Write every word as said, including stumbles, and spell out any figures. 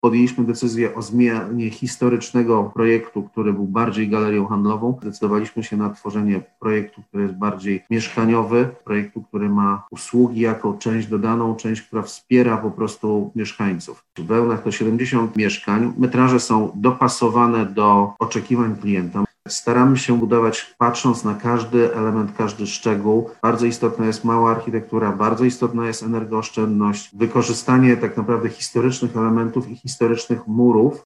podjęliśmy decyzję o zmianie historycznego projektu, który był bardziej galerią handlową. Zdecydowaliśmy się na tworzenie projektu, który jest bardziej mieszkaniowy, projektu, który ma usługi jako część dodaną, część, która wspiera po prostu mieszkańców. W Wełnach to siedemdziesiąt mieszkań. Metraże są dopasowane do oczekiwań klienta. Staramy się budować patrząc na każdy element, każdy szczegół. Bardzo istotna jest mała architektura, bardzo istotna jest energooszczędność, wykorzystanie tak naprawdę historycznych elementów i historycznych murów